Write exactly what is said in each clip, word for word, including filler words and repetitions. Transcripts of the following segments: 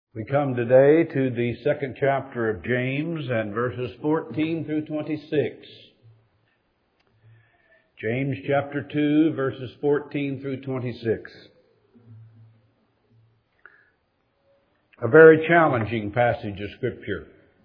We come today to the second chapter of James and verses fourteen through twenty-six. James chapter two, verses fourteen through twenty-six. A very challenging passage of Scripture.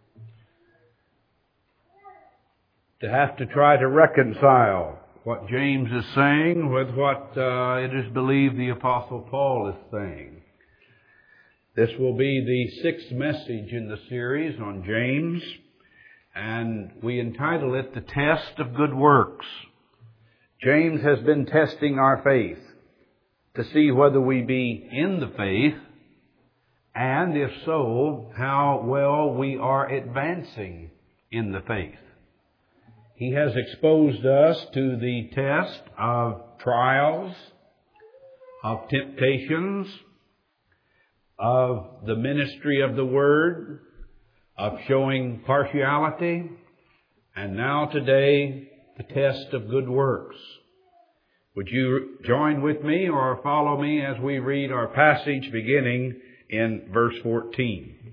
To have to try to reconcile what James is saying with what uh, it is believed the Apostle Paul is saying. This will be the sixth message in the series on James, and we entitle it The Test of Good Works. James has been testing our faith to see whether we be in the faith, and if so, how well we are advancing in the faith. He has exposed us to the test of trials, of temptations, of the ministry of the Word, of showing partiality, and now today, the test of good works. Would you join with me or follow me as we read our passage beginning in verse fourteen?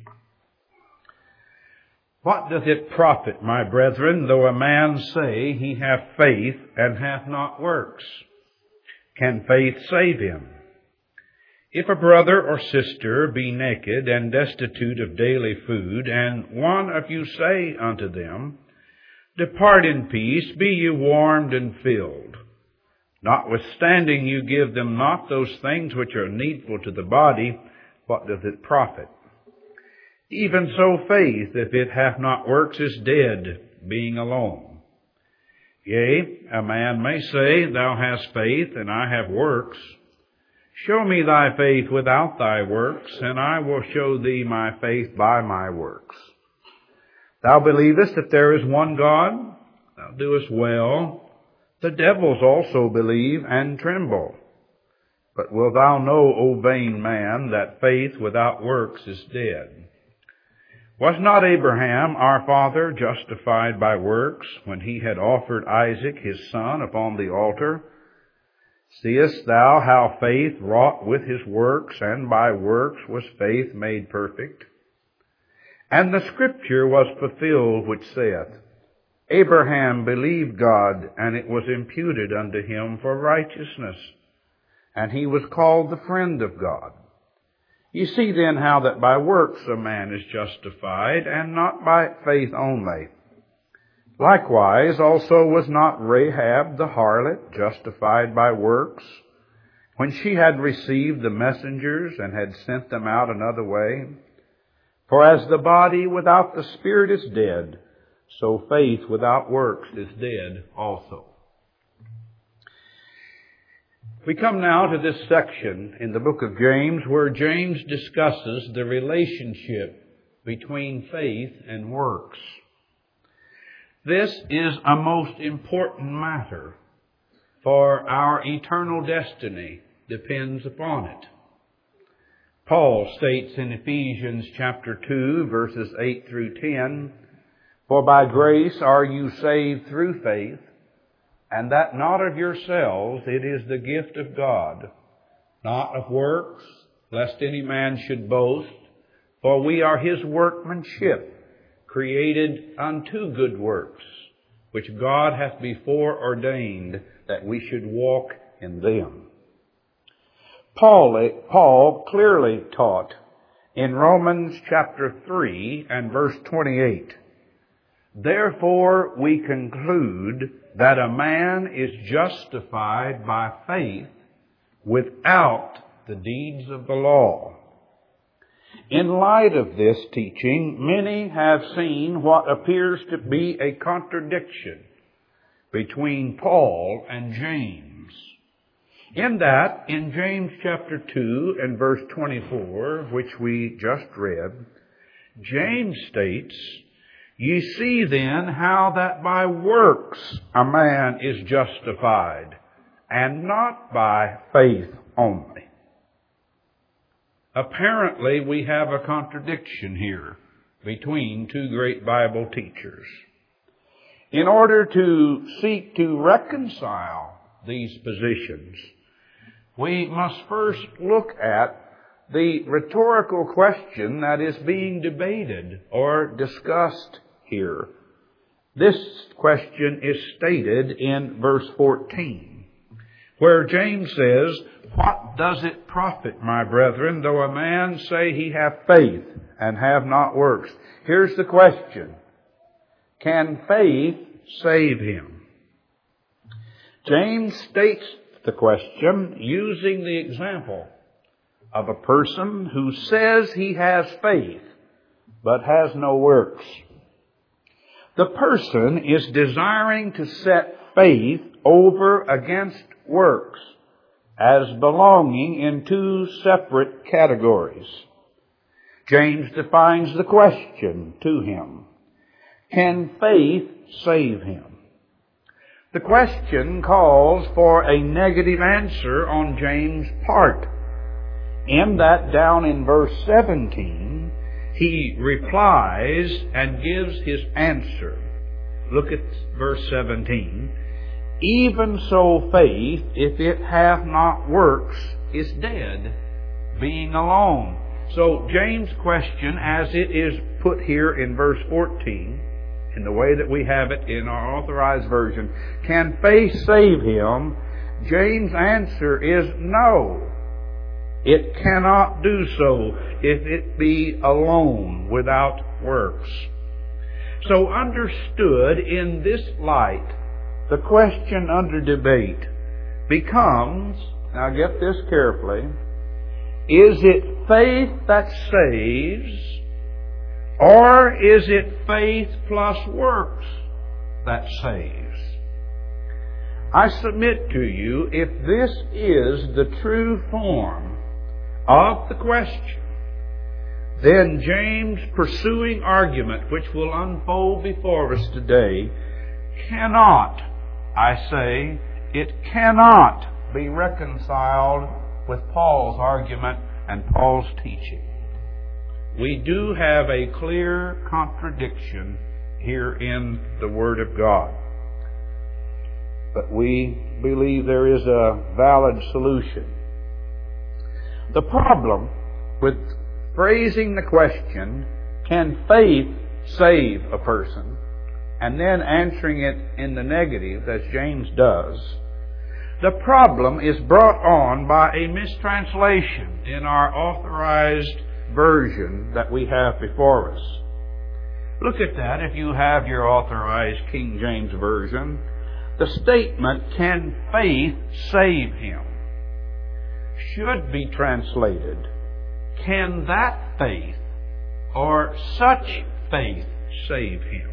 What doth it profit, my brethren, though a man say he hath faith and hath not works? Can faith save him? If a brother or sister be naked and destitute of daily food, and one of you say unto them, Depart in peace, be ye warmed and filled, notwithstanding you give them not those things which are needful to the body, what doth it profit? Even so faith, if it hath not works, is dead, being alone. Yea, a man may say, Thou hast faith, and I have works. Show me thy faith without thy works, and I will show thee my faith by my works. Thou believest that there is one God? Thou doest well. The devils also believe and tremble. But wilt thou know, O vain man, that faith without works is dead? Was not Abraham our father justified by works when he had offered Isaac his son upon the altar? Seest thou how faith wrought with his works, and by works was faith made perfect? And the Scripture was fulfilled which saith, Abraham believed God, and it was imputed unto him for righteousness, and he was called the friend of God. Ye see then how that by works a man is justified, and not by faith only. Likewise also was not Rahab the harlot justified by works, when she had received the messengers and had sent them out another way? For as the body without the spirit is dead, so faith without works is dead also. We come now to this section in the book of James where James discusses the relationship between faith and works. This is a most important matter, for our eternal destiny depends upon it. Paul states in Ephesians chapter two, verses eight through ten, For by grace are you saved through faith, and that not of yourselves, it is the gift of God, not of works, lest any man should boast, for we are his workmanship, created unto good works, which God hath before ordained that we should walk in them. Paul, Paul clearly taught in Romans chapter three and verse twenty-eight, Therefore we conclude that a man is justified by faith without the deeds of the law. In light of this teaching, many have seen what appears to be a contradiction between Paul and James. In that, in James chapter two and verse twenty-four, which we just read, James states, Ye see then how that by works a man is justified, and not by faith only. Apparently, we have a contradiction here between two great Bible teachers. In order to seek to reconcile these positions, we must first look at the rhetorical question that is being debated or discussed here. This question is stated in verse fourteen, where James says, "What does it profit, my brethren, though a man say he have faith and have not works?" Here's the question. Can faith save him? James states the question using the example of a person who says he has faith but has no works. The person is desiring to set faith over against works as belonging in two separate categories. James defines the question to him. Can faith save him? The question calls for a negative answer on James' part. In that, down in verse seventeen, he replies and gives his answer. Look at verse seventeen. "Even so faith, if it hath not works, is dead, being alone." So James' question, as it is put here in verse fourteen, in the way that we have it in our Authorized Version, can faith save him? James' answer is no. It cannot do so if it be alone, without works. So understood in this light, the question under debate becomes, now get this carefully, is it faith that saves, or is it faith plus works that saves? I submit to you, if this is the true form of the question, then James' pursuing argument, which will unfold before us today, cannot, I say, it cannot be reconciled with Paul's argument and Paul's teaching. We do have a clear contradiction here in the Word of God. But we believe there is a valid solution. The problem with phrasing the question, can faith save a person, and then answering it in the negative, as James does, the problem is brought on by a mistranslation in our Authorized Version that we have before us. Look at that if you have your Authorized King James Version. The statement, "Can faith save him?" should be translated, "Can that faith or such faith save him?"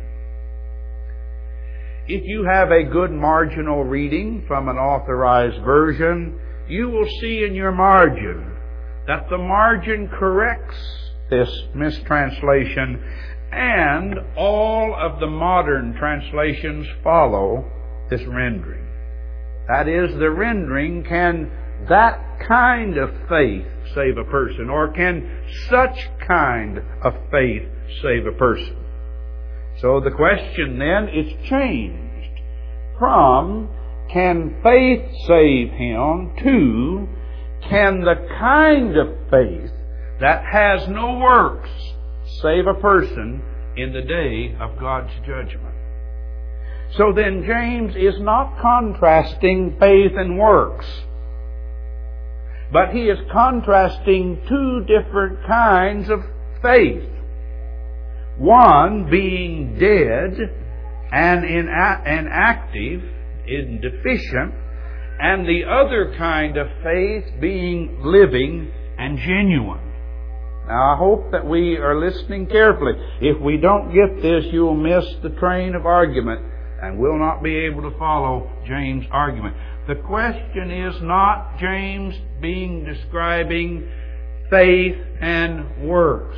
If you have a good marginal reading from an Authorized Version, you will see in your margin that the margin corrects this mistranslation, and all of the modern translations follow this rendering. That is, the rendering, "Can that kind of faith save a person?" or "Can such kind of faith save a person?" So the question then is changed from "Can faith save him?" to "Can the kind of faith that has no works save a person in the day of God's judgment?" So then James is not contrasting faith and works, but he is contrasting two different kinds of faith. One being dead and inactive, indeficient, and the other kind of faith being living and genuine. Now, I hope that we are listening carefully. If we don't get this, you'll miss the train of argument and will not be able to follow James' argument. The question is not James being describing faith and works.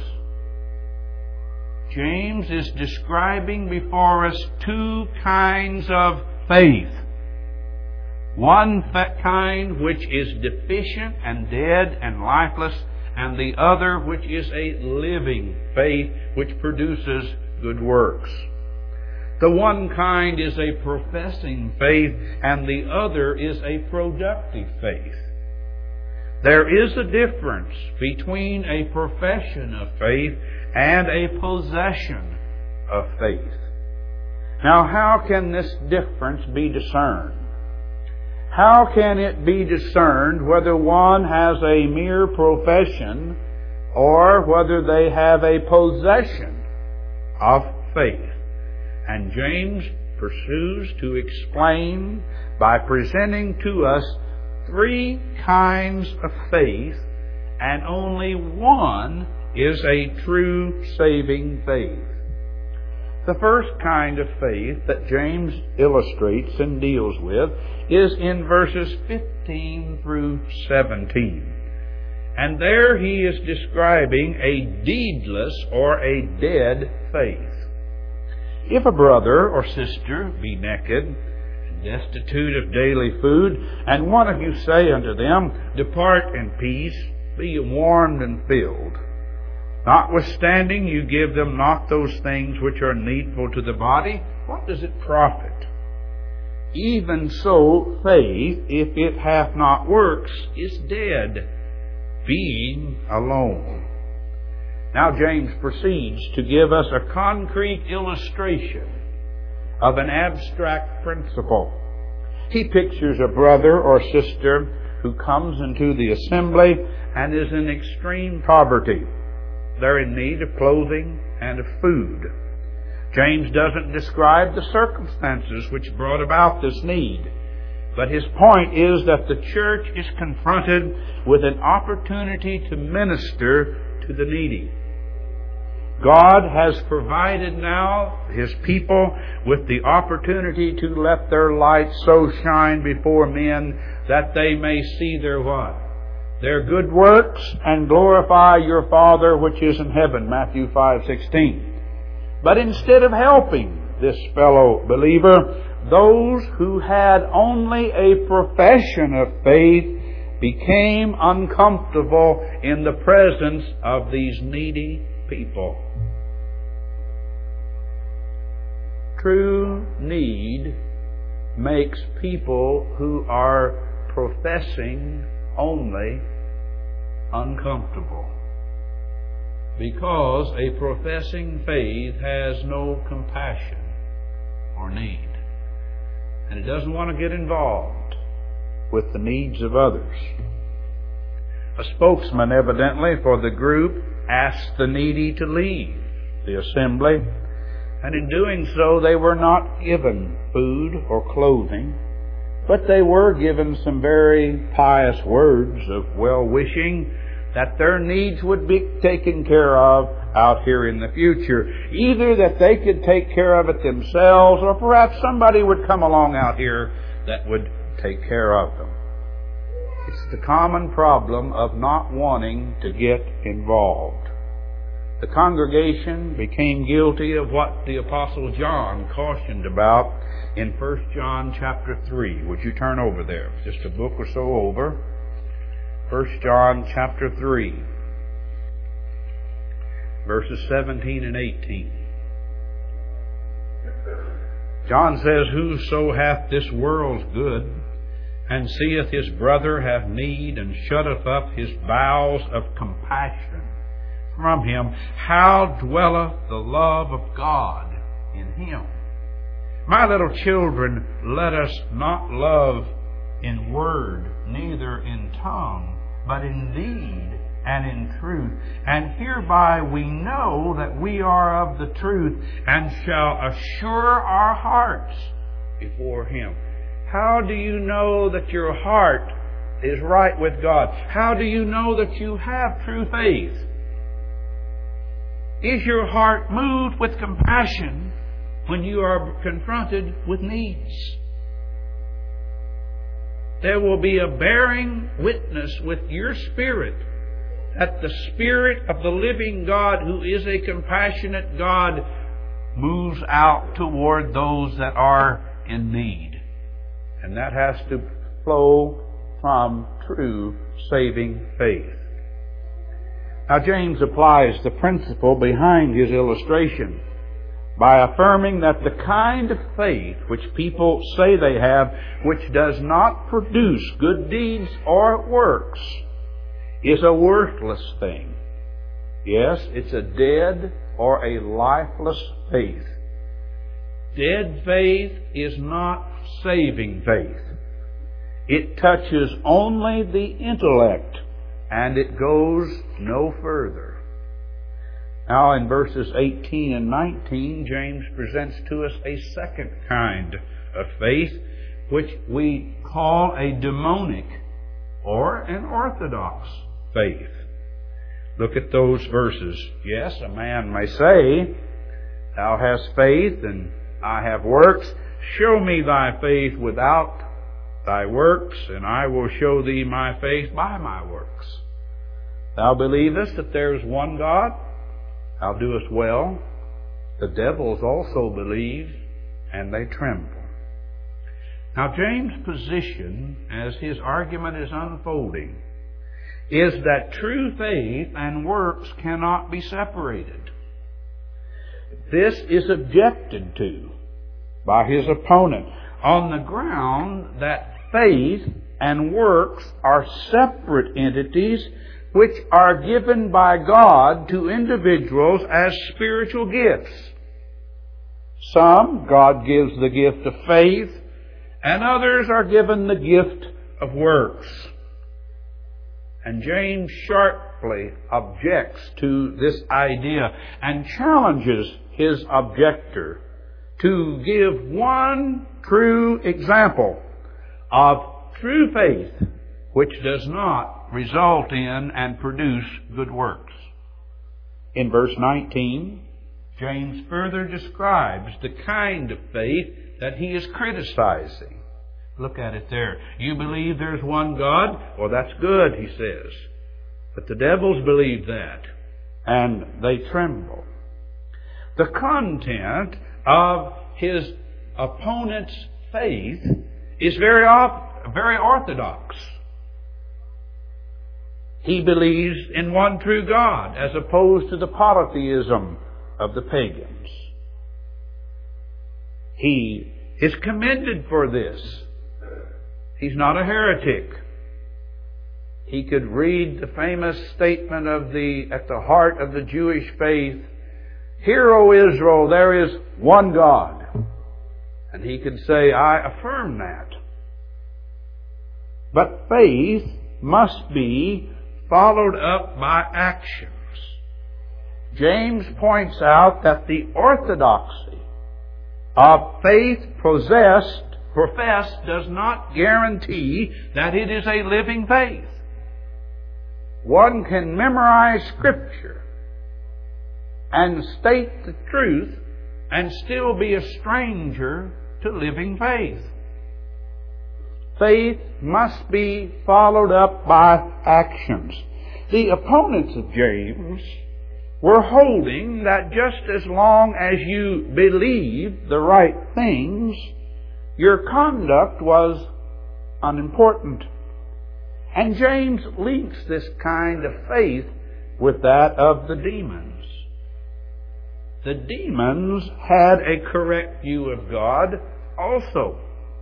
James is describing before us two kinds of faith. One kind which is deficient and dead and lifeless, and the other which is a living faith which produces good works. The one kind is a professing faith, and the other is a productive faith. There is a difference between a profession of faith and a possession of faith. Now, how can this difference be discerned? How can it be discerned whether one has a mere profession or whether they have a possession of faith? And James pursues to explain by presenting to us three kinds of faith, and only one is a true saving faith. The first kind of faith that James illustrates and deals with is in verses fifteen through seventeen. And there he is describing a deedless or a dead faith. If a brother or sister be naked, destitute of daily food, and one of you say unto them, Depart in peace, be ye warmed and filled. Notwithstanding you give them not those things which are needful to the body, what does it profit? Even so faith, if it hath not works, is dead, being alone. Now James proceeds to give us a concrete illustration of an abstract principle. He pictures a brother or sister who comes into the assembly and is in extreme poverty. They're in need of clothing and of food. James doesn't describe the circumstances which brought about this need, but his point is that the church is confronted with an opportunity to minister to the needy. God has provided now His people with the opportunity to let their light so shine before men that they may see their what? Their good works and glorify your Father which is in heaven. Matthew five sixteen. But instead of helping this fellow believer, those who had only a profession of faith became uncomfortable in the presence of these needy people. True need makes people who are professing only uncomfortable, because a professing faith has no compassion or need, and it doesn't want to get involved with the needs of others. A spokesman, evidently, for the group asked the needy to leave the assembly, and in doing so they were not given food or clothing, but they were given some very pious words of well-wishing that their needs would be taken care of out here in the future. Either that they could take care of it themselves, or perhaps somebody would come along out here that would take care of them. It's the common problem of not wanting to get involved. The congregation became guilty of what the Apostle John cautioned about in First John chapter three. Would you turn over there? Just a book or so over. First John chapter three, verses seventeen and eighteen. John says, Whoso hath this world's good, and seeth his brother have need, and shutteth up his bowels of compassion from him, how dwelleth the love of God in him? My little children, let us not love in word, neither in tongue, but in deed and in truth. And hereby we know that we are of the truth, and shall assure our hearts before Him. How do you know that your heart is right with God? How do you know that you have true faith? Is your heart moved with compassion when you are confronted with needs? There will be a bearing witness with your spirit that the Spirit of the living God, who is a compassionate God, moves out toward those that are in need. And that has to flow from true saving faith. Now, James applies the principle behind his illustration by affirming that the kind of faith which people say they have, which does not produce good deeds or works, is a worthless thing. Yes, it's a dead or a lifeless faith. Dead faith is not saving faith. It touches only the intellect, and it goes no further. Now in verses eighteen and nineteen, James presents to us a second kind of faith, which we call a demonic or an orthodox faith. Look at those verses. Yes, a man may say, "Thou hast faith, and I have works. Show me thy faith without thy works, and I will show thee my faith by my works. Thou believest that there is one God? Thou doest well. The devils also believe, and they tremble." Now, James' position, as his argument is unfolding, is that true faith and works cannot be separated. This is objected to by his opponent on the ground that faith and works are separate entities which are given by God to individuals as spiritual gifts. Some, God gives the gift of faith, and others are given the gift of works. And James sharply objects to this idea and challenges his objector to give one true example of true faith which does not result in and produce good works. In verse nineteen, James further describes the kind of faith that he is criticizing. Look at it there. You believe there's one God? Well, that's good, he says. But the devils believe that, and they tremble. The content of his opponent's faith is very, op- very orthodox. He believes in one true God, as opposed to the polytheism of the pagans. He is commended for this. He's not a heretic. He could read the famous statement of the at the heart of the Jewish faith, "Hear, O Israel, there is one God." And he could say, "I affirm that." But faith must be followed up by actions. James points out that the orthodoxy of faith possessed, professed, does not guarantee that it is a living faith. One can memorize Scripture and state the truth and still be a stranger to living faith. Faith must be followed up by actions. The opponents of James were holding that just as long as you believed the right things, your conduct was unimportant. And James links this kind of faith with that of the demons. The demons had a correct view of God also.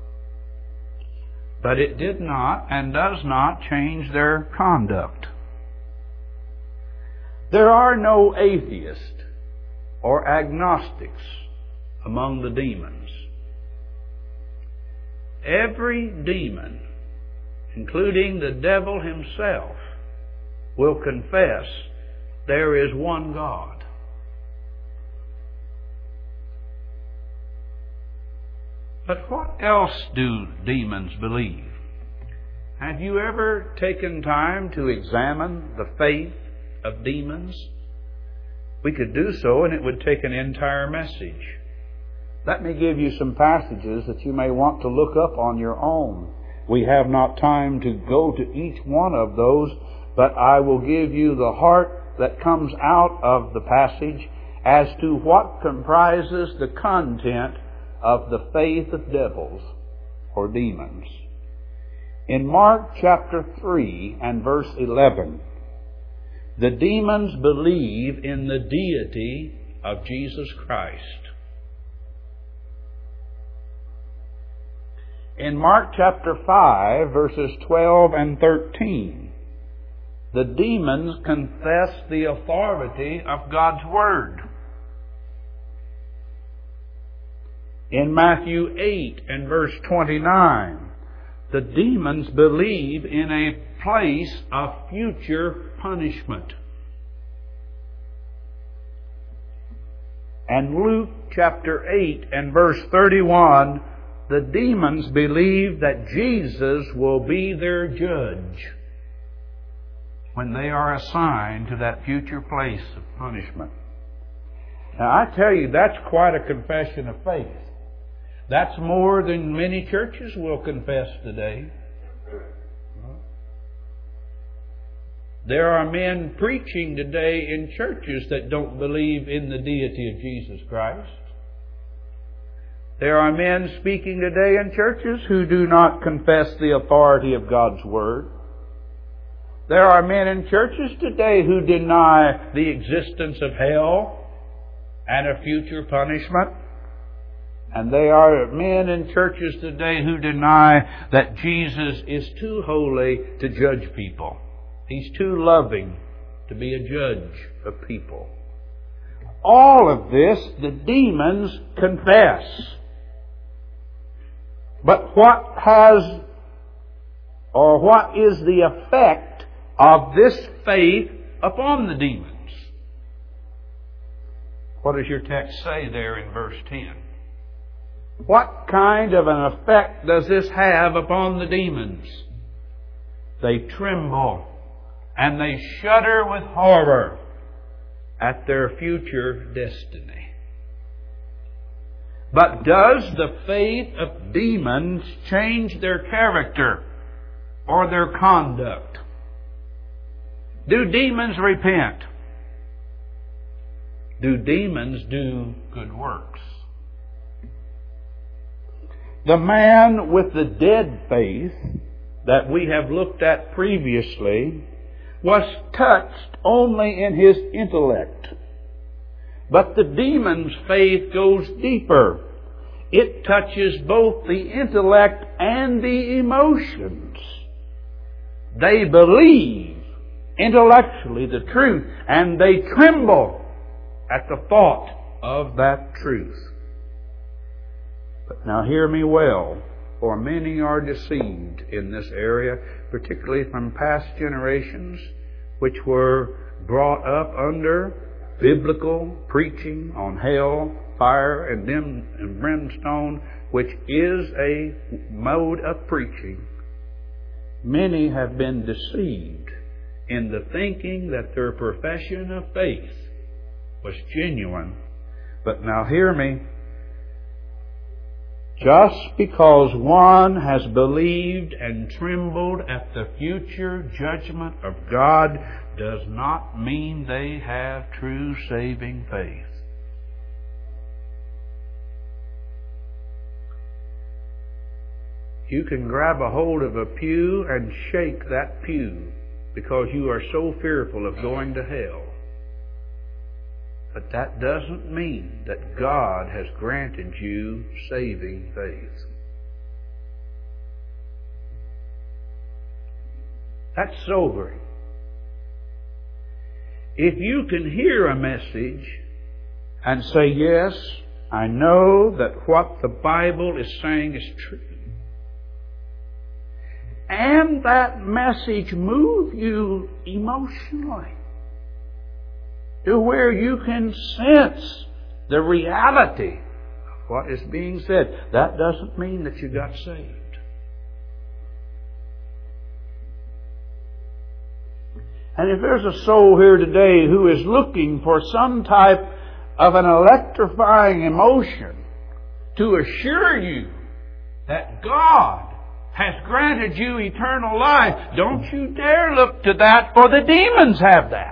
But it did not and does not change their conduct. There are no atheists or agnostics among the demons. Every demon, including the devil himself, will confess there is one God. But what else do demons believe? Have you ever taken time to examine the faith of demons? We could do so, and it would take an entire message. Let me give you some passages that you may want to look up on your own. We have not time to go to each one of those, but I will give you the heart that comes out of the passage as to what comprises the content of the faith of devils or demons. In Mark chapter three and verse eleven, the demons believe in the deity of Jesus Christ. In Mark chapter five, verses twelve and thirteen, the demons confess the authority of God's Word. In Matthew eight and verse twenty-nine, the demons believe in a place of future punishment. And Luke chapter eight and verse thirty-one, the demons believe that Jesus will be their judge when they are assigned to that future place of punishment. Now I tell you, that's quite a confession of faith. That's more than many churches will confess today. There are men preaching today in churches that don't believe in the deity of Jesus Christ. There are men speaking today in churches who do not confess the authority of God's Word. There are men in churches today who deny the existence of hell and a future punishment. And there are men in churches today who deny that Jesus is too holy to judge people. He's too loving to be a judge of people. All of this the demons confess. But what has, or what is the effect of this faith upon the demons? What does your text say there in verse ten? What kind of an effect does this have upon the demons? They tremble and they shudder with horror at their future destiny. But does the faith of demons change their character or their conduct? Do demons repent? Do demons do good works? The man with the dead faith that we have looked at previously was touched only in his intellect. But the demon's faith goes deeper. It touches both the intellect and the emotions. They believe intellectually the truth, and they tremble at the thought of that truth. But now hear me well, for many are deceived in this area, particularly from past generations which were brought up under biblical preaching on hell, fire, and dim and brimstone, which is a mode of preaching. Many have been deceived in the thinking that their profession of faith was genuine. But now hear me. Just because one has believed and trembled at the future judgment of God does not mean they have true saving faith. You can grab a hold of a pew and shake that pew because you are so fearful of going to hell. But that doesn't mean that God has granted you saving faith. That's sobering. If you can hear a message and say, yes, I know that what the Bible is saying is true, and that message move you emotionally to where you can sense the reality of what is being said, that doesn't mean that you got saved. And if there's a soul here today who is looking for some type of an electrifying emotion to assure you that God has granted you eternal life, don't you dare look to that, for the demons have that.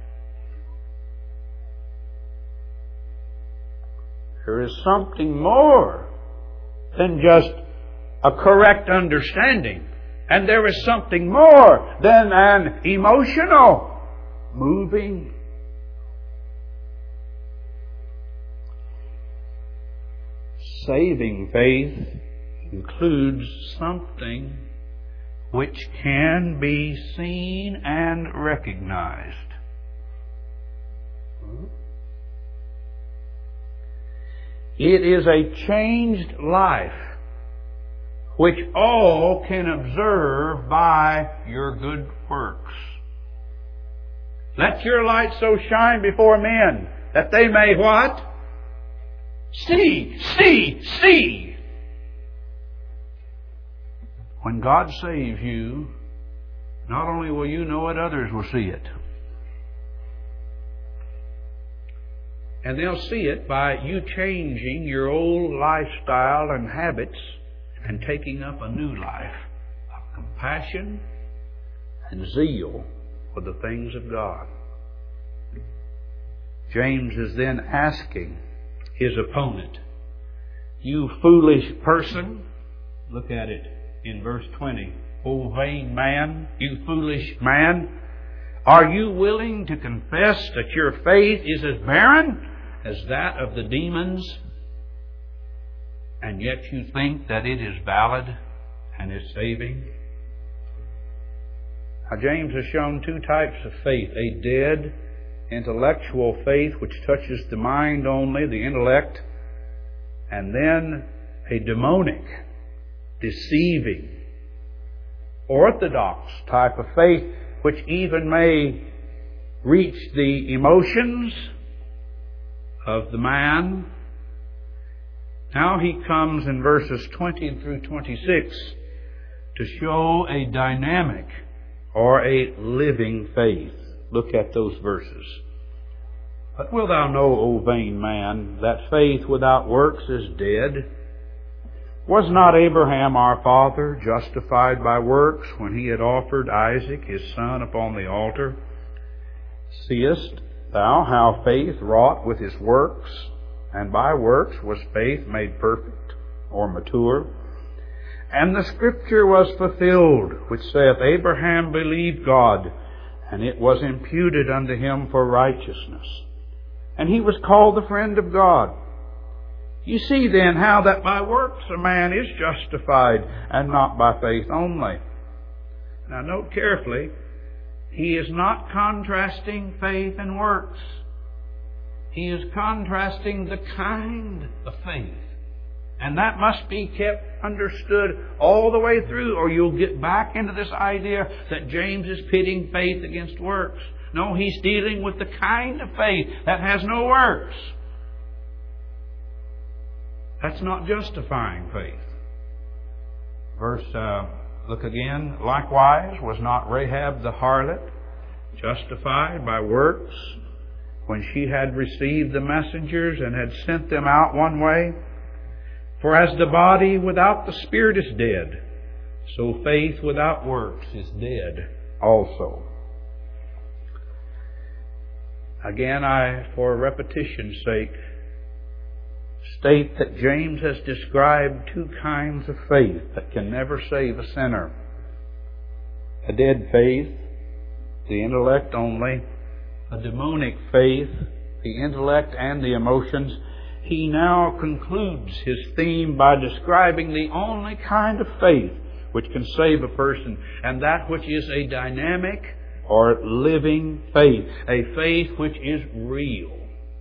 There is something more than just a correct understanding. And there is something more than an emotional moving. Saving faith includes something which can be seen and recognized. It is a changed life which all can observe by your good works. Let your light so shine before men that they may what? See, see, see. When God saves you, not only will you know it, others will see it. And they'll see it by you changing your old lifestyle and habits and taking up a new life of compassion and zeal for the things of God. James is then asking his opponent, you foolish person, look at it in verse twenty, O vain man, you foolish man, are you willing to confess that your faith is as barren as that of the demons, and yet you think that it is valid and is saving? Now, James has shown two types of faith: a dead, intellectual faith which touches the mind only, the intellect, and then a demonic, deceiving, orthodox type of faith which even may reach the emotions of the man. Now he comes in verses twenty through twenty-six to show a dynamic or a living faith. Look at those verses. But wilt thou know, O vain man, that faith without works is dead? Was not Abraham our father justified by works when he had offered Isaac his son upon the altar? Seest thou how faith wrought with his works, and by works was faith made perfect or mature? And the scripture was fulfilled, which saith, Abraham believed God, and it was imputed unto him for righteousness. And he was called the friend of God. You see then how that by works a man is justified, and not by faith only. Now note carefully, he is not contrasting faith and works. He is contrasting the kind of faith. And that must be kept understood all the way through, or you'll get back into this idea that James is pitting faith against works. No, he's dealing with the kind of faith that has no works. That's not justifying faith. Verse, uh, look again. Likewise, was not Rahab the harlot justified by works when she had received the messengers and had sent them out one way? For as the body without the spirit is dead, so faith without works is dead also. Again, I, for repetition's sake, state that James has described two kinds of faith that can never save a sinner. A dead faith, the intellect only. A demonic faith, the intellect and the emotions. He now concludes his theme by describing the only kind of faith which can save a person, and that which is a dynamic or living faith. A faith which is real.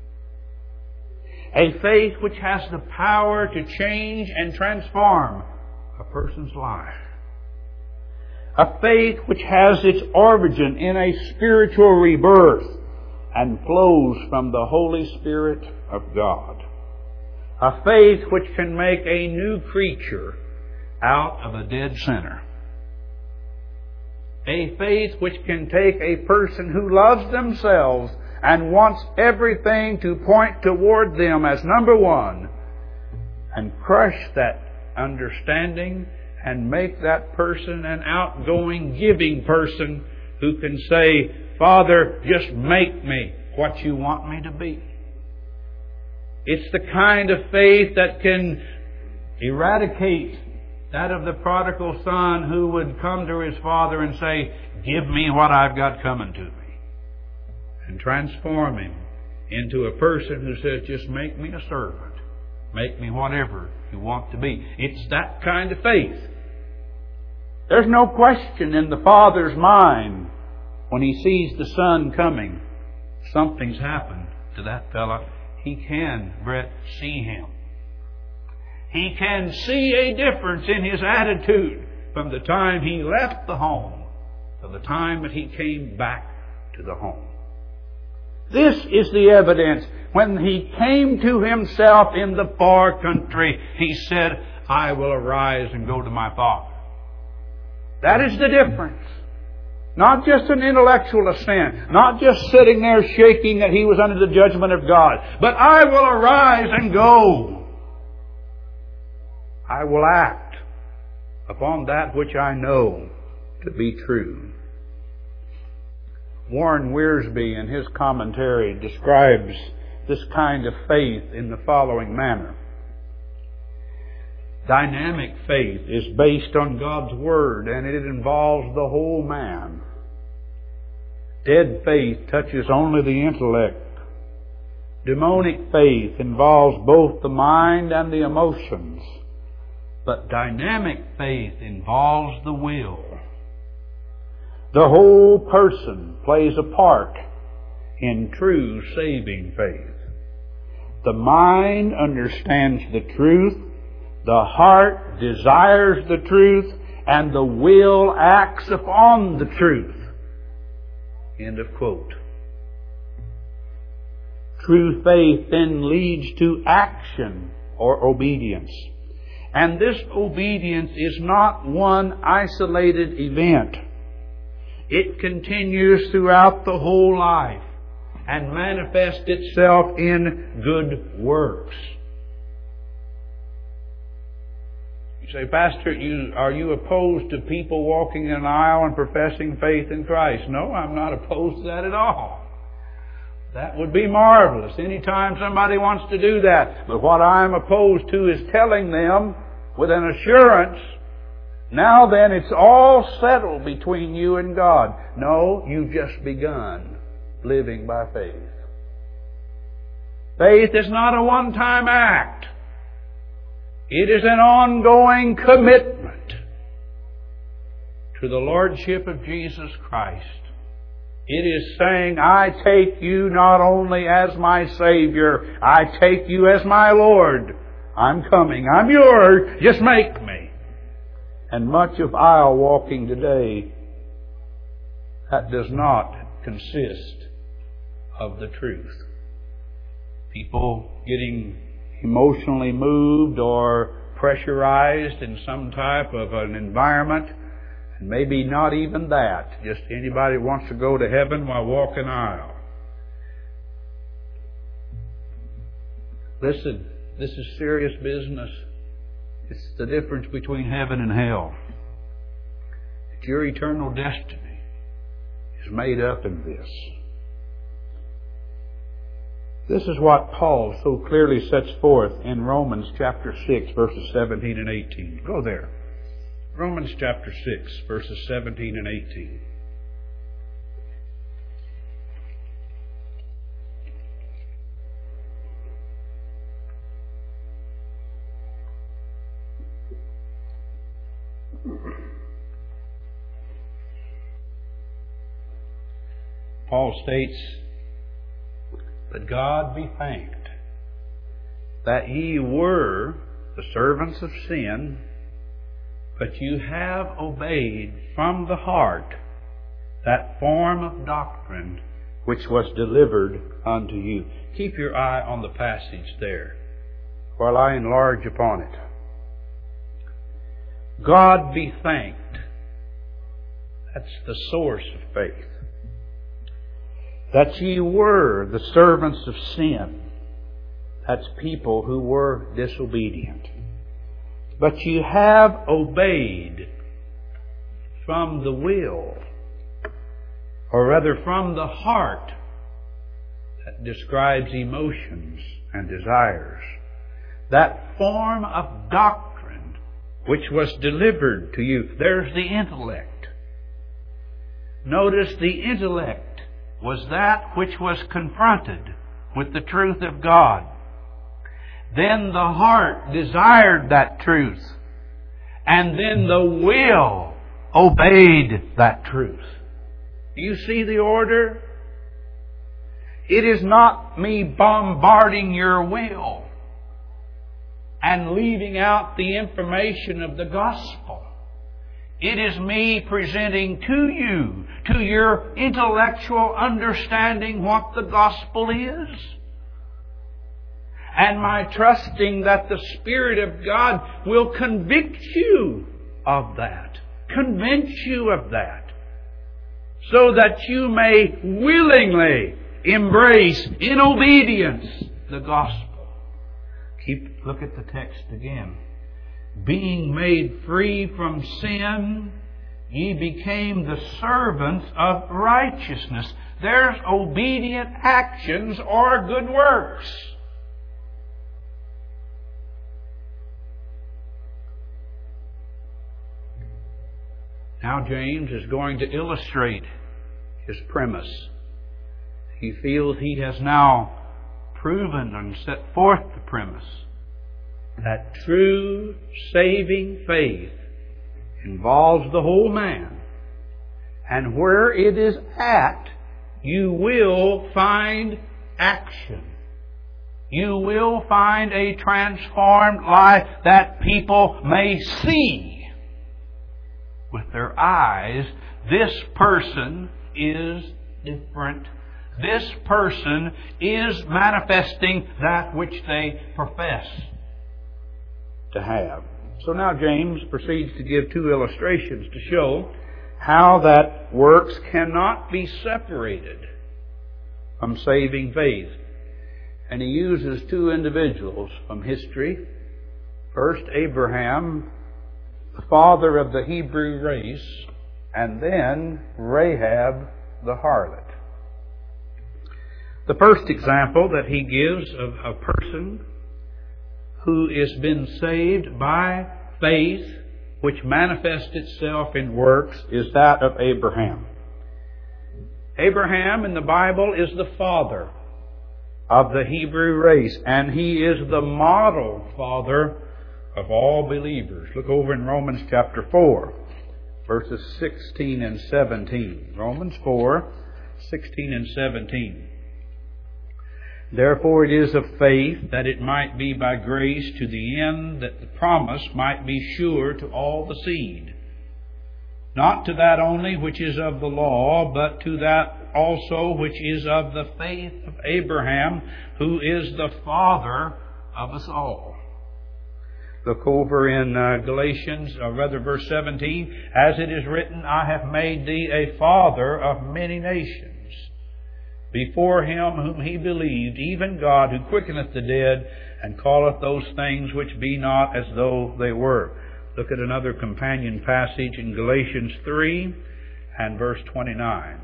A faith which has the power to change and transform a person's life. A faith which has its origin in a spiritual rebirth and flows from the Holy Spirit of God. A faith which can make a new creature out of a dead sinner. A faith which can take a person who loves themselves and wants everything to point toward them as number one, and crush that understanding and make that person an outgoing, giving person who can say, Father, just make me what you want me to be. It's the kind of faith that can eradicate that of the prodigal son who would come to his father and say, give me what I've got coming to me. And transform him into a person who says, just make me a servant. Make me whatever you want to be. It's that kind of faith There's no question in the Father's mind when He sees the Son coming. Something's happened to that fella. He can, Brett, see Him. He can see a difference in his attitude from the time he left the home to the time that he came back to the home. This is the evidence. When he came to himself in the far country, he said, I will arise and go to my Father. That is the difference. Not just an intellectual assent. Not just sitting there shaking that he was under the judgment of God. But I will arise and go. I will act upon that which I know to be true. Warren Wiersbe, in his commentary, describes this kind of faith in the following manner. Dynamic faith is based on God's Word, and it involves the whole man. Dead faith touches only the intellect. Demonic faith involves both the mind and the emotions. But dynamic faith involves the will. The whole person plays a part in true saving faith. The mind understands the truth, the heart desires the truth, and the will acts upon the truth. End of quote. True faith then leads to action or obedience. And this obedience is not one isolated event. It continues throughout the whole life and manifests itself in good works. You say, Pastor, you, are you opposed to people walking in an aisle and professing faith in Christ? No, I'm not opposed to that at all. That would be marvelous anytime somebody wants to do that. But what I'm opposed to is telling them with an assurance, now then it's all settled between you and God. No, you've just begun living by faith. Faith is not a one-time act. It is an ongoing commitment to the Lordship of Jesus Christ. It is saying, I take you not only as my Savior, I take you as my Lord. I'm coming. I'm yours. Just make me. And much of aisle walking today, that does not consist of the truth. People getting emotionally moved or pressurized in some type of an environment. And maybe not even that. Just anybody wants to go to heaven while walking aisle. Listen. This is serious business. It's the difference between heaven and hell. Your eternal destiny is made up in this. This is what Paul so clearly sets forth in Romans chapter six, verses seventeen and eighteen. Go there. Romans chapter six, verses seventeen and eighteen. Paul states, But God be thanked that ye were the servants of sin, but you have obeyed from the heart that form of doctrine which was delivered unto you. Keep your eye on the passage there while I enlarge upon it. God be thanked. That's the source of faith. That ye were the servants of sin. That's people who were disobedient. But you have obeyed from the will, or rather from the heart, that describes emotions and desires. That form of doctrine which was delivered to you. There's the intellect. Notice the intellect was that which was confronted with the truth of God. Then the heart desired that truth. And then the will obeyed that truth. Do you see the order? It is not me bombarding your will and leaving out the information of the gospel. It is me presenting to you, to your intellectual understanding, what the gospel is. And my trusting that the Spirit of God will convict you of that, convince you of that, so that you may willingly embrace in obedience the gospel. Keep look at the text again. Being made free from sin, ye became the servants of righteousness. There's obedient actions or good works. Now James is going to illustrate his premise. He feels he has now proven and set forth the premise that true saving faith involves the whole man. And where it is at, you will find action. You will find a transformed life that people may see with their eyes. This person is different. This person is manifesting that which they profess to have. So now James proceeds to give two illustrations to show how that works cannot be separated from saving faith. And he uses two individuals from history. First, Abraham, the father of the Hebrew race, and then Rahab the harlot. The first example that he gives of a person who has been saved by faith, which manifests itself in works, is that of Abraham. Abraham in the Bible is the father of the Hebrew race, and he is the model father of all believers. Look over in Romans chapter four, verses sixteen and seventeen. Romans four, sixteen and seventeen. Therefore it is of faith, that it might be by grace, to the end that the promise might be sure to all the seed. Not to that only which is of the law, but to that also which is of the faith of Abraham, who is the father of us all. Look over in uh, Galatians, or rather verse seventeen. As it is written, I have made thee a father of many nations, before him whom he believed, even God, who quickeneth the dead, and calleth those things which be not as though they were. Look at another companion passage in Galatians three and verse twenty-nine.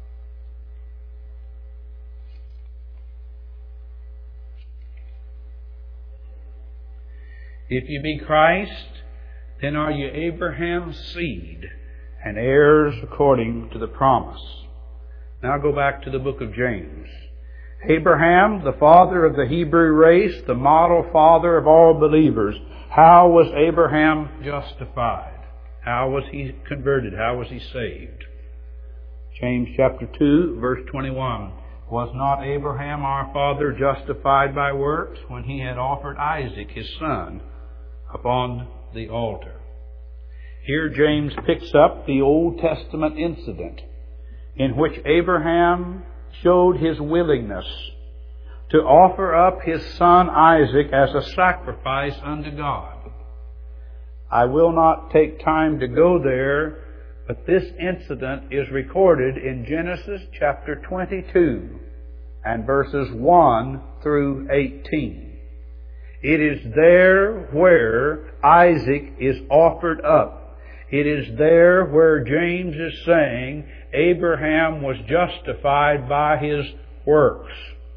If you be Christ, then are you Abraham's seed, and heirs according to the promise. Now go back to the book of James. Abraham, the father of the Hebrew race, the model father of all believers. How was Abraham justified? How was he converted? How was he saved? James chapter two, verse twenty-one. Was not Abraham our father justified by works when he had offered Isaac his son upon the altar? Here James picks up the Old Testament incident in which Abraham showed his willingness to offer up his son Isaac as a sacrifice unto God. I will not take time to go there, but this incident is recorded in Genesis chapter twenty-two and verses one through eighteen. It is there where Isaac is offered up. It is there where James is saying Abraham was justified by his works.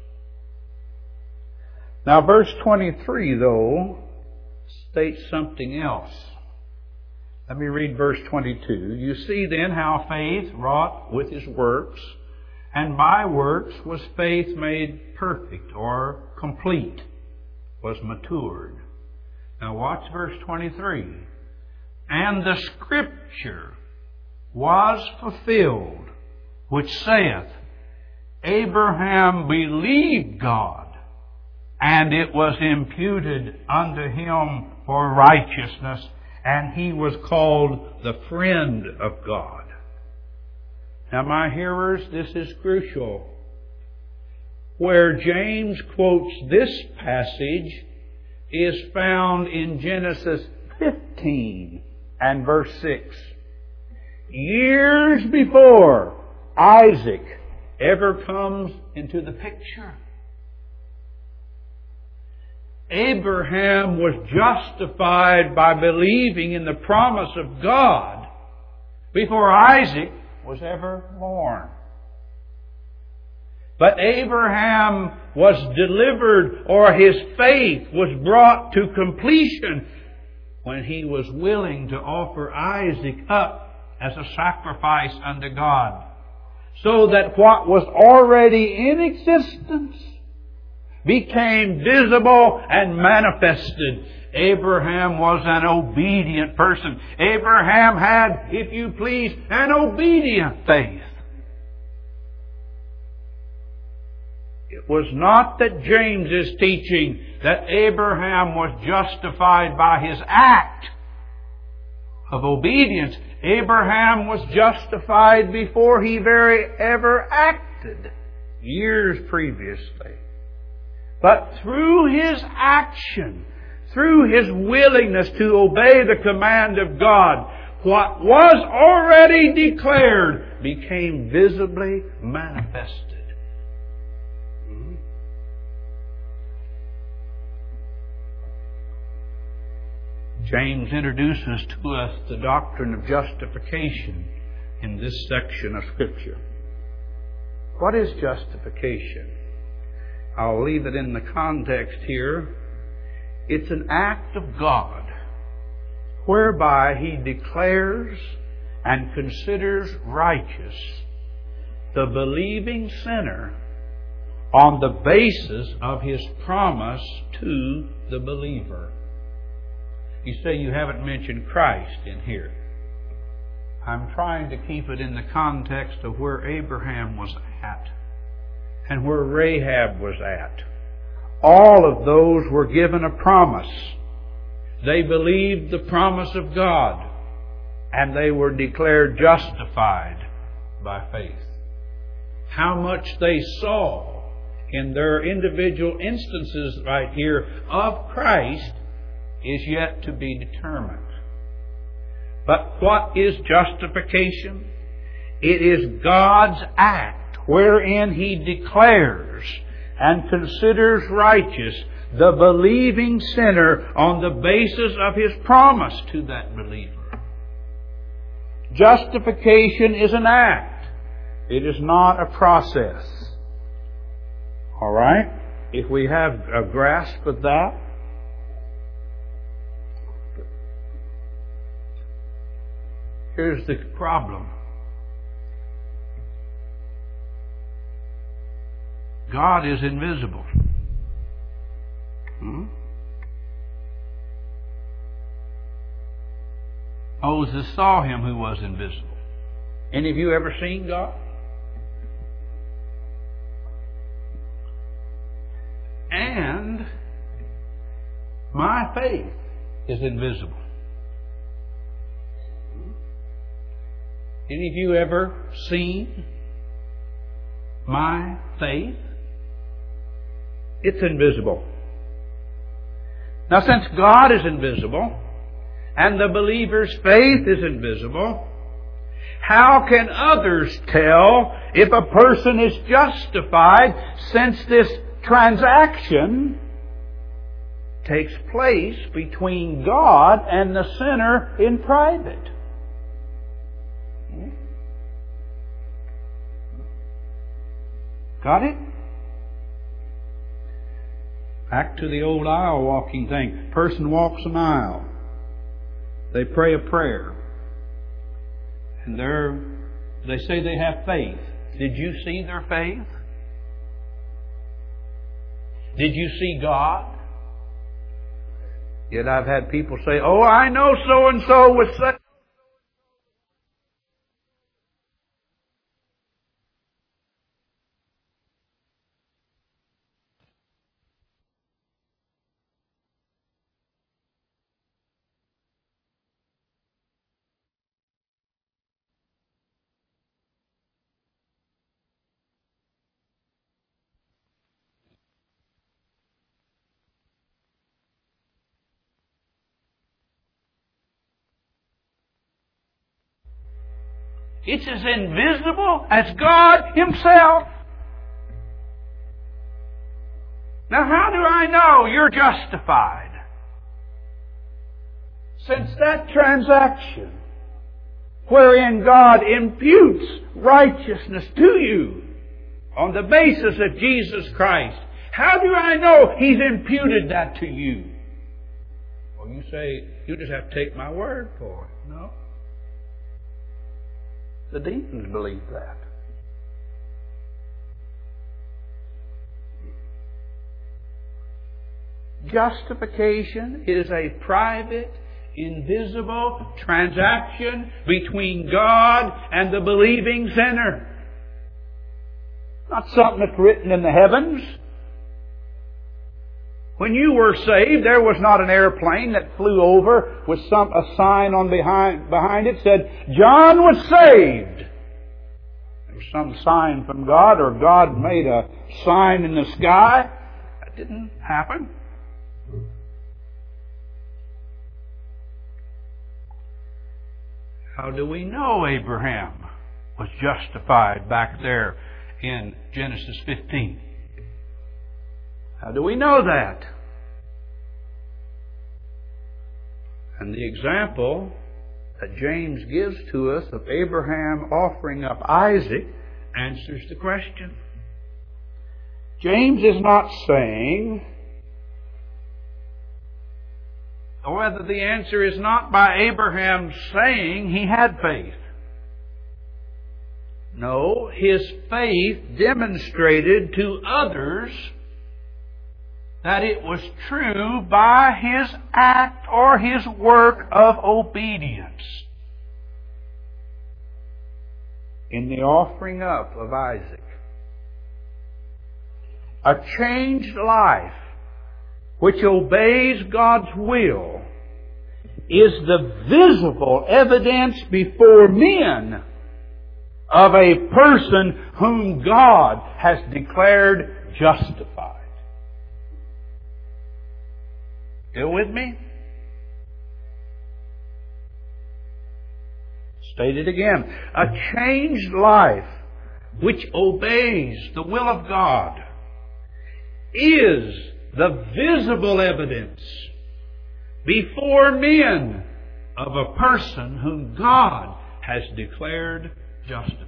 Now verse twenty-three, though, states something else. Let me read verse twenty-two. You see then how faith wrought with his works, and by works was faith made perfect or complete, was matured. Now watch verse twenty-three. And the Scripture was fulfilled, which saith, Abraham believed God, and it was imputed unto him for righteousness, and he was called the friend of God. Now, my hearers, this is crucial. Where James quotes this passage is found in Genesis fifteen and verse six. Years before Isaac ever comes into the picture. Abraham was justified by believing in the promise of God before Isaac was ever born. But Abraham was delivered, or his faith was brought to completion when he was willing to offer Isaac up as a sacrifice unto God, so that what was already in existence became visible and manifested. Abraham was an obedient person. Abraham had, if you please, an obedient faith. It was not that James is teaching that Abraham was justified by his act of obedience. Abraham was justified before he very ever acted, years previously. But through his action, through his willingness to obey the command of God, what was already declared became visibly manifested. James introduces to us the doctrine of justification in this section of Scripture. What is justification? I'll leave it in the context here. It's an act of God whereby He declares and considers righteous the believing sinner on the basis of His promise to the believer. You say you haven't mentioned Christ in here. I'm trying to keep it in the context of where Abraham was at and where Rahab was at. All of those were given a promise. They believed the promise of God, and they were declared justified by faith. How much they saw in their individual instances right here of Christ is yet to be determined. But what is justification? It is God's act wherein He declares and considers righteous the believing sinner on the basis of His promise to that believer. Justification is an act. It is not a process. All right? If we have a grasp of that, here's the problem. God is invisible. Hmm? Moses saw Him who was invisible. Any of you ever seen God? And my faith is invisible. Any of you ever seen my faith? It's invisible. Now, since God is invisible and the believer's faith is invisible, how can others tell if a person is justified since this transaction takes place between God and the sinner in private? Got it? Back to the old aisle walking thing. Person walks an aisle. They pray a prayer. And they're, they say they have faith. Did you see their faith? Did you see God? Yet I've had people say, oh, I know so-and-so was such. It's as invisible as God Himself. Now, how do I know you're justified? Since that transaction wherein God imputes righteousness to you on the basis of Jesus Christ, how do I know He's imputed that to you? Well, you say, you just have to take my word for it. No. The demons believe that. Justification is a private, invisible transaction between God and the believing sinner. Not something that's written in the heavens. When you were saved, there was not an airplane that flew over with some a sign on behind behind it said, John was saved. There was some sign from God, or God made a sign in the sky. That didn't happen. How do we know Abraham was justified back there in Genesis fifteen? How do we know that? And the example that James gives to us of Abraham offering up Isaac answers the question. James is not saying, or whether the answer is not by Abraham saying he had faith. No, his faith demonstrated to others that it was true by his act or his work of obedience in the offering up of Isaac. A changed life which obeys God's will is the visible evidence before men of a person whom God has declared justified. Still with me? State it again. A changed life which obeys the will of God is the visible evidence before men of a person whom God has declared justified.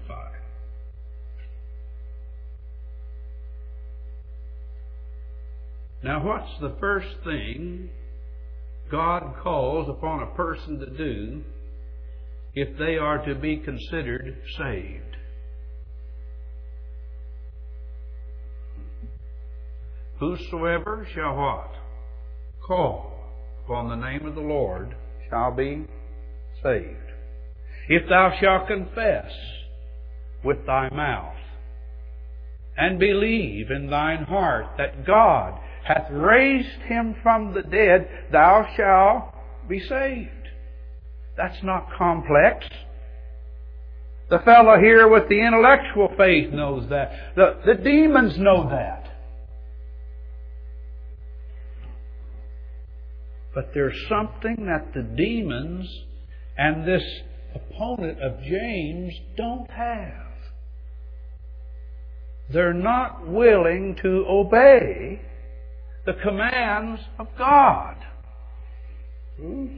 Now, what's the first thing God calls upon a person to do if they are to be considered saved? Whosoever shall what? Call upon the name of the Lord shall be saved. If thou shalt confess with thy mouth and believe in thine heart that God hath raised him from the dead, thou shalt be saved. That's not complex. The fellow here with the intellectual faith knows that. The, the demons know that. But there's something that the demons and this opponent of James don't have. They're not willing to obey the commands of God. Hmm?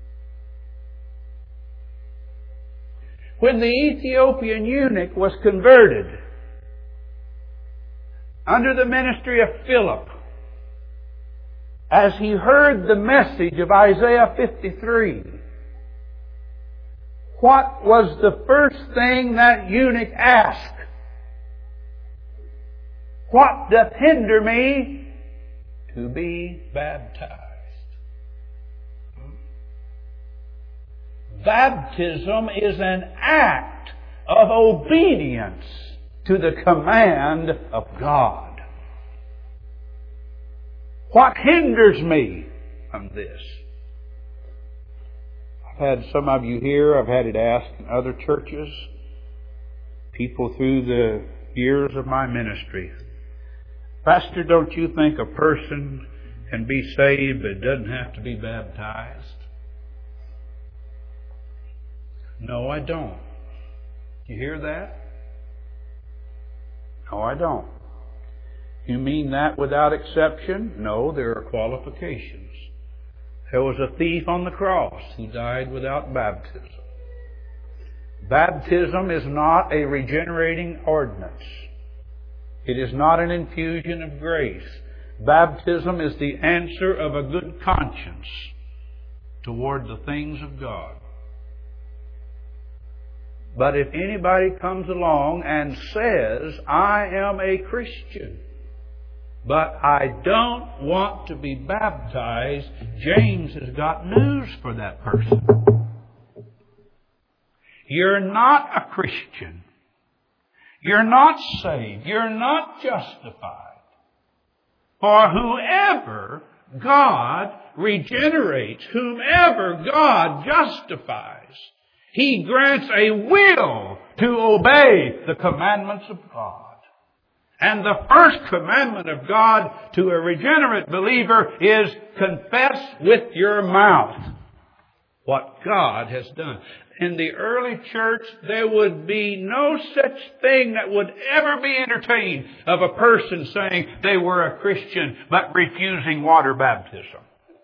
When the Ethiopian eunuch was converted under the ministry of Philip, as he heard the message of Isaiah fifty-three, what was the first thing that eunuch asked? What doth hinder me to be baptized? Baptism is an act of obedience to the command of God. What hinders me from this? I've had some of you here, I've had it asked in other churches, people through the years of my ministry. Pastor, don't you think a person can be saved but doesn't have to be baptized? No, I don't. Do you hear that? No, I don't. You mean that without exception? No, there are qualifications. There was a thief on the cross who died without baptism. Baptism is not a regenerating ordinance. It is not an infusion of grace. Baptism is the answer of a good conscience toward the things of God. But if anybody comes along and says, I am a Christian, but I don't want to be baptized, James has got news for that person. You're not a Christian. You're not saved. You're not justified. For whoever God regenerates, whomever God justifies, He grants a will to obey the commandments of God. And the first commandment of God to a regenerate believer is confess with your mouth what God has done. In the early church, there would be no such thing that would ever be entertained of a person saying they were a Christian but refusing water baptism.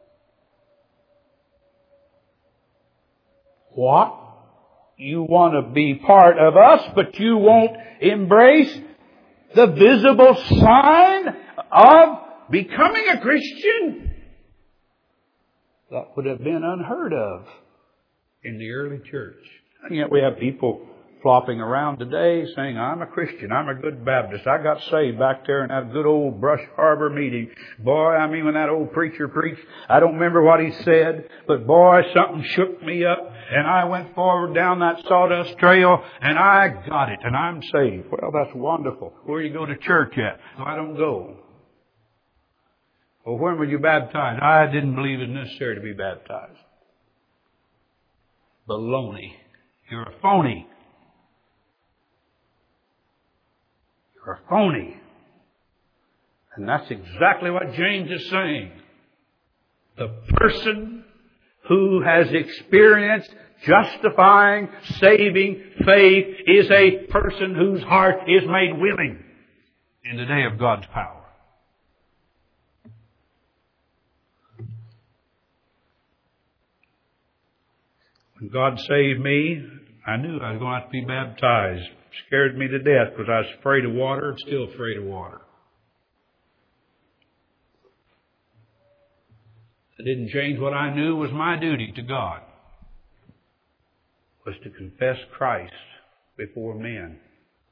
What? You want to be part of us, but you won't embrace the visible sign of becoming a Christian? That would have been unheard of in the early church. And yet we have people flopping around today saying, I'm a Christian, I'm a good Baptist. I got saved back there in that good old Brush Harbor meeting. Boy, I mean, when that old preacher preached, I don't remember what he said, but boy, something shook me up, and I went forward down that sawdust trail, and I got it, and I'm saved. Well, that's wonderful. Where do you go to church at? Well, I don't go. Well, when were you baptized? I didn't believe it was necessary to be baptized. Baloney. You're a phony. You're a phony. And that's exactly what James is saying. The person who has experienced justifying, saving faith is a person whose heart is made willing in the day of God's power. When God saved me, I knew I was going to have to be baptized. It scared me to death because I was afraid of water and still afraid of water. It didn't change what I knew was my duty to God, was to confess Christ before men.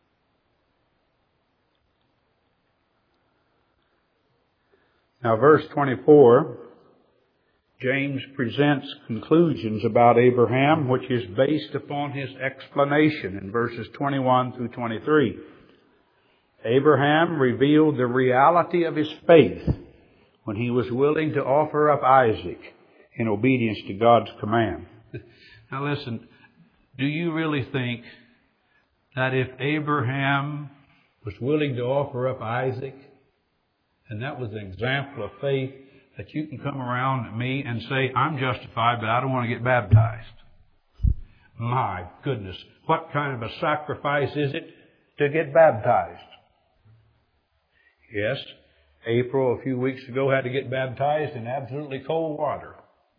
Now, verse twenty-four, James presents conclusions about Abraham, which is based upon his explanation in verses twenty-one through twenty-three. Abraham revealed the reality of his faith when he was willing to offer up Isaac in obedience to God's command. Now listen, do you really think that if Abraham was willing to offer up Isaac, and that was an example of faith, that you can come around at me and say, I'm justified, but I don't want to get baptized? My goodness, what kind of a sacrifice is it to get baptized? Yes, April a few weeks ago had to get baptized in absolutely cold water.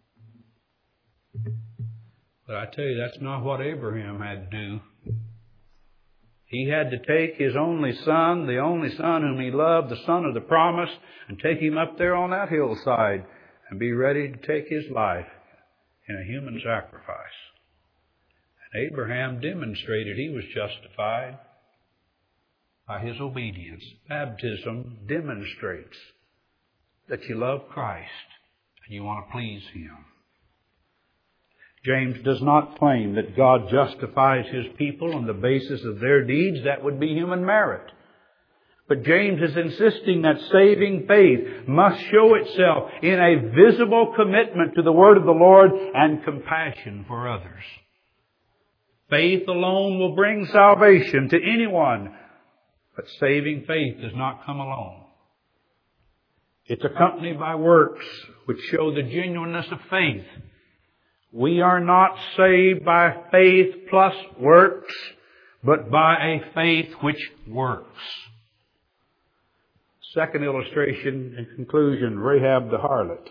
But I tell you, that's not what Abraham had to do. He had to take his only son, the only son whom he loved, the son of the promise, and take him up there on that hillside and be ready to take his life in a human sacrifice. And Abraham demonstrated he was justified by his obedience. Baptism demonstrates that you love Christ and you want to please Him. James does not claim that God justifies His people on the basis of their deeds. That would be human merit. But James is insisting that saving faith must show itself in a visible commitment to the Word of the Lord and compassion for others. Faith alone will bring salvation to anyone, but saving faith does not come alone. It's accompanied by works which show the genuineness of faith. We are not saved by faith plus works, but by a faith which works. Second illustration in conclusion, Rahab the harlot.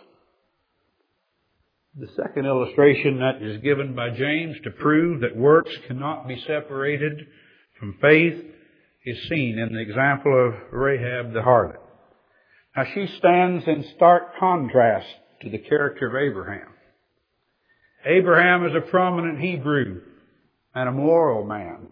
The second illustration that is given by James to prove that works cannot be separated from faith is seen in the example of Rahab the harlot. Now she stands in stark contrast to the character of Abraham. Abraham is a prominent Hebrew and a moral man.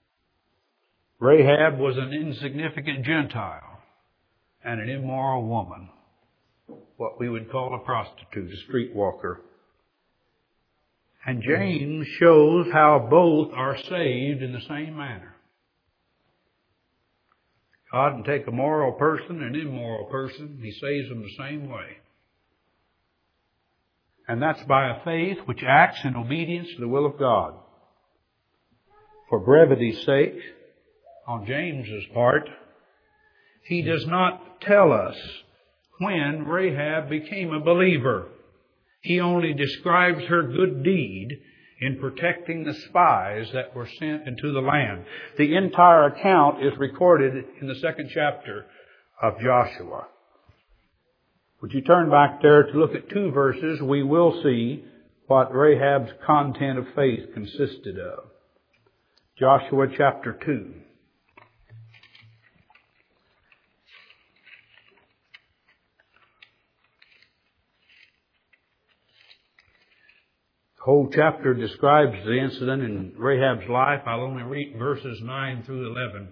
Rahab was an insignificant Gentile and an immoral woman, what we would call a prostitute, a streetwalker. And James shows how both are saved in the same manner. God can take a moral person and an immoral person. He saves them the same way. And that's by a faith which acts in obedience to the will of God. For brevity's sake, on James's part, he does not tell us when Rahab became a believer. He only describes her good deed in protecting the spies that were sent into the land. The entire account is recorded in the second chapter of Joshua. Would you turn back there to look at two verses? We will see what Rahab's content of faith consisted of. Joshua chapter two. The whole chapter describes the incident in Rahab's life. I'll only read verses nine through eleven.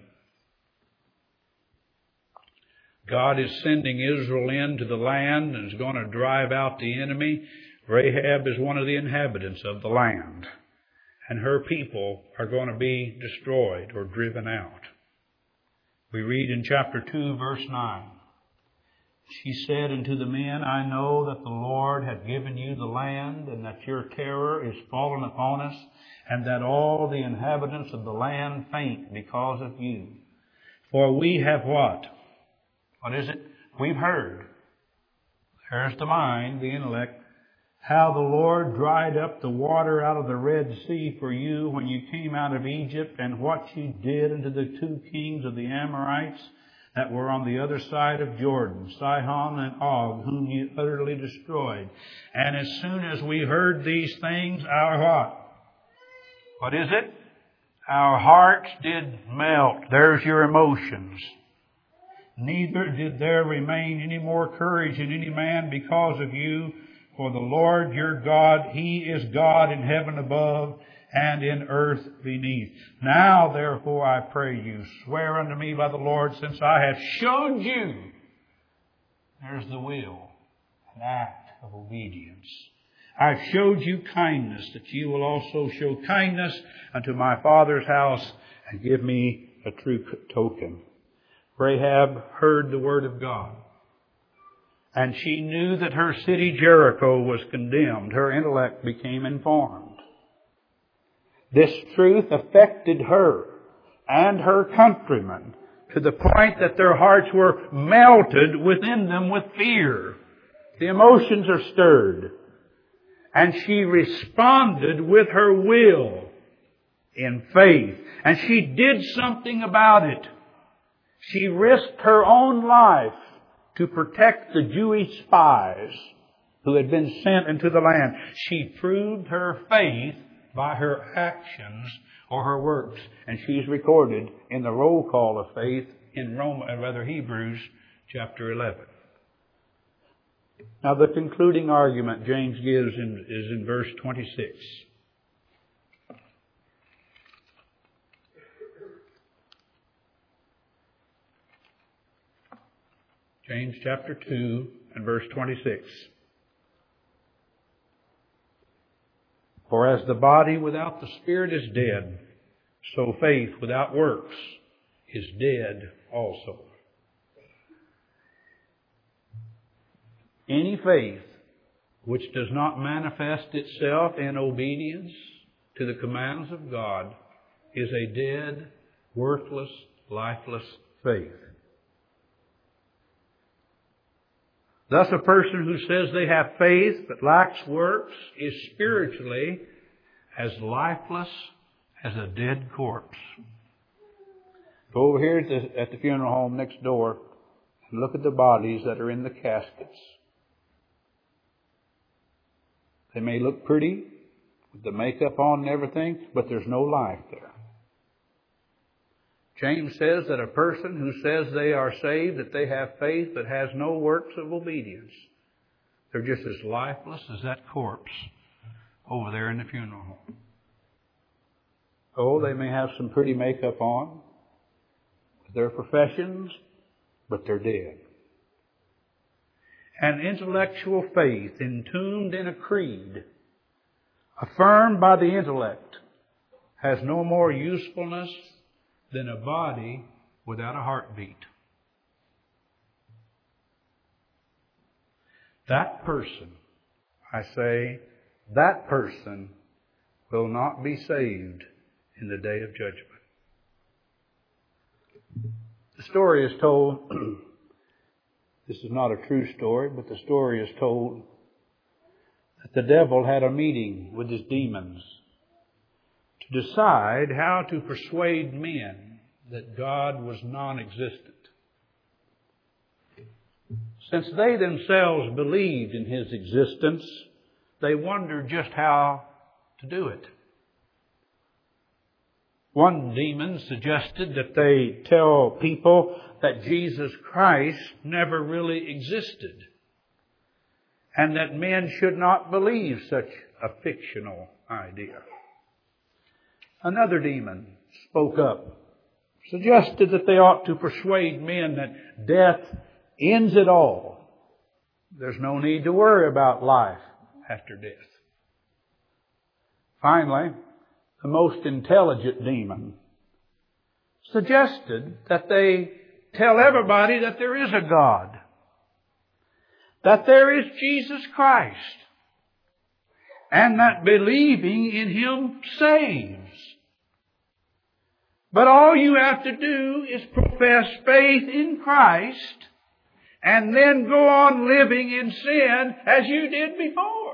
God is sending Israel into the land and is going to drive out the enemy. Rahab is one of the inhabitants of the land, and her people are going to be destroyed or driven out. We read in chapter two, verse nine. She said unto the men, I know that the Lord hath given you the land, and that your terror is fallen upon us, and that all the inhabitants of the land faint because of you. For we have what? What is it? We've heard. There's the mind, the intellect. How the Lord dried up the water out of the Red Sea for you when you came out of Egypt, and what you did unto the two kings of the Amorites that were on the other side of Jordan, Sihon and Og, whom you utterly destroyed. And as soon as we heard these things, our what? What is it? Our hearts did melt. There's your emotions. Neither did there remain any more courage in any man because of you. For the Lord your God, He is God in heaven above and in earth beneath. Now therefore I pray you, swear unto me by the Lord, since I have showed you. There's the will, an act of obedience. I've showed you kindness, that you will also show kindness unto my father's house and give me a true token. Rahab heard the word of God, and she knew that her city Jericho was condemned. Her intellect became informed. This truth affected her and her countrymen to the point that their hearts were melted within them with fear. The emotions are stirred. And she responded with her will in faith. And she did something about it. She risked her own life to protect the Jewish spies who had been sent into the land. She proved her faith by her actions or her works. And she's recorded in the roll call of faith in Rome, or rather Hebrews chapter eleven. Now the concluding argument James gives in, is in verse twenty-six. James chapter two and verse twenty-six. For as the body without the spirit is dead, so faith without works is dead also. Any faith which does not manifest itself in obedience to the commands of God is a dead, worthless, lifeless faith. Thus, a person who says they have faith but lacks works is spiritually as lifeless as a dead corpse. Go over here at the, at the funeral home next door and look at the bodies that are in the caskets. They may look pretty with the makeup on and everything, but there's no life there. James says that a person who says they are saved, that they have faith, but has no works of obedience, they're just as lifeless as that corpse over there in the funeral home. Oh, they may have some pretty makeup on with their professions, but they're dead. An intellectual faith entombed in a creed, affirmed by the intellect, has no more usefulness than a body without a heartbeat. That person, I say, that person will not be saved in the day of judgment. The story is told, this is not a true story, but the story is told that the devil had a meeting with his demons to decide how to persuade men that God was non-existent. Since they themselves believed in His existence, they wondered just how to do it. One demon suggested that they tell people that Jesus Christ never really existed, and that men should not believe such a fictional idea. Another demon spoke up, suggested that they ought to persuade men that death ends it all. There's no need to worry about life after death. Finally, the most intelligent demon suggested that they tell everybody that there is a God, that there is Jesus Christ, and that believing in Him saves. But all you have to do is profess faith in Christ and then go on living in sin as you did before.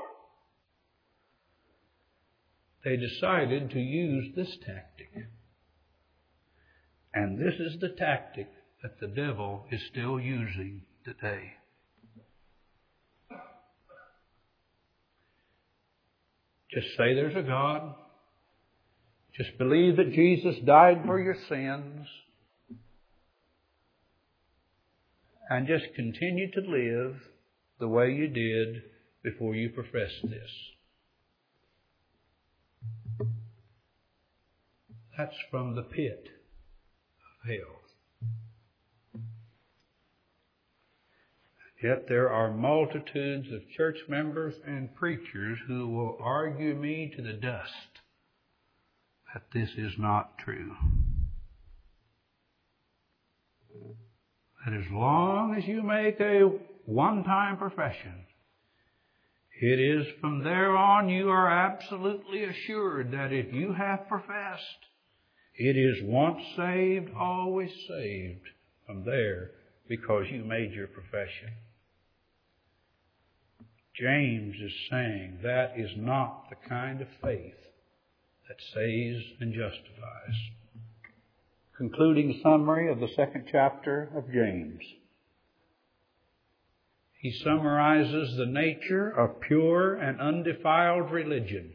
They decided to use this tactic. And this is the tactic that the devil is still using today. Just say there's a God. Just believe that Jesus died for your sins. And just continue to live the way you did before you professed this. That's from the pit of hell. Yet there are multitudes of church members and preachers who will argue me to the dust that this is not true. That as long as you make a one-time profession, it is from there on you are absolutely assured that if you have professed, it is once saved, always saved from there because you made your profession. James is saying that is not the kind of faith that saves and justifies. Concluding summary of the second chapter of James. He summarizes the nature of pure and undefiled religion.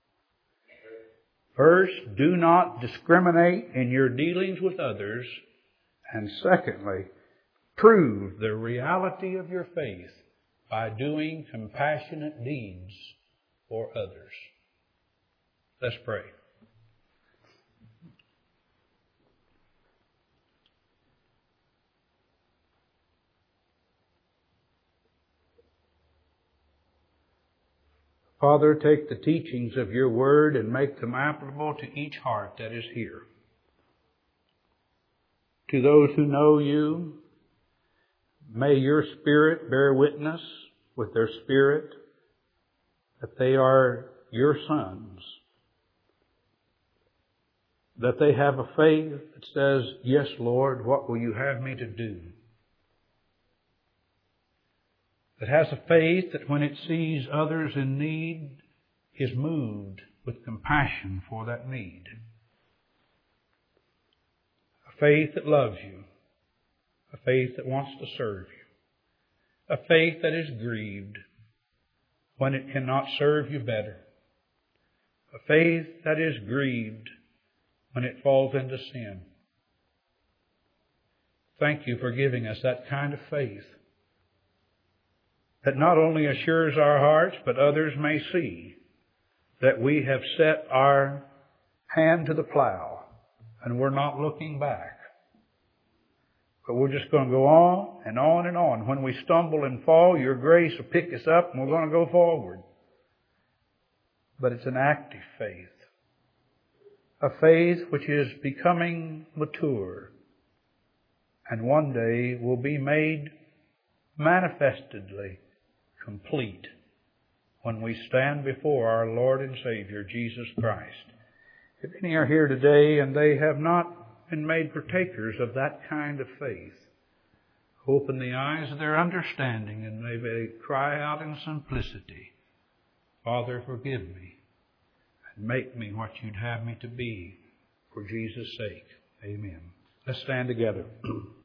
First, do not discriminate in your dealings with others. And secondly, prove the reality of your faith by doing compassionate deeds for others. Let's pray. Father, take the teachings of your word and make them applicable to each heart that is here. To those who know you, may your Spirit bear witness with their spirit that they are your sons. That they have a faith that says, yes, Lord, what will you have me to do? That has a faith that when it sees others in need, is moved with compassion for that need. faith that loves you. A faith that wants to serve you. A faith that is grieved when it cannot serve you better. A faith that is grieved when it falls into sin. Thank you for giving us that kind of faith that not only assures our hearts, but others may see that we have set our hand to the plow and we're not looking back. But we're just going to go on and on and on. When we stumble and fall, your grace will pick us up and we're going to go forward. But it's an active faith. A faith which is becoming mature and one day will be made manifestedly complete when we stand before our Lord and Savior, Jesus Christ. If any are here today and they have not been made partakers of that kind of faith, open the eyes of their understanding and may they cry out in simplicity, Father, forgive me and make me what you'd have me to be for Jesus' sake. Amen. Let's stand together.